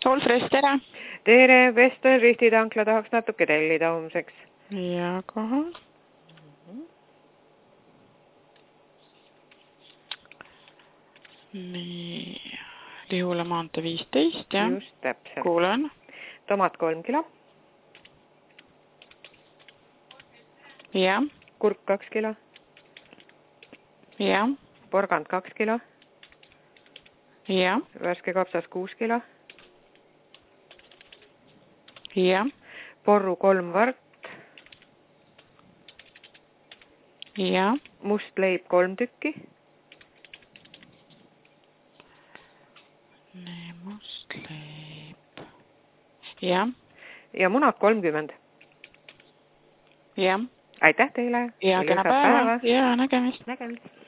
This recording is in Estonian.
Solfres, tere! Tere, Veston Rihti tankla tahaks natuke tellida homseks. Ja kohe. Nii, Lihula maantee 15, jah? Just täpselt. Kuulen. Tomat 3 kilo. Jah. Kurk 2 kilo. Jah. Porgand 2 kilo. Jah. Värske kapsas 6 kilo. Jah. Porru 3 vart. Jah. Must leib 3 tükki. Nii, must leib. Jah. Ja munad 30. Jah. Aitäh teile. Ja kena päeva. Ja nägemist. Nägemist.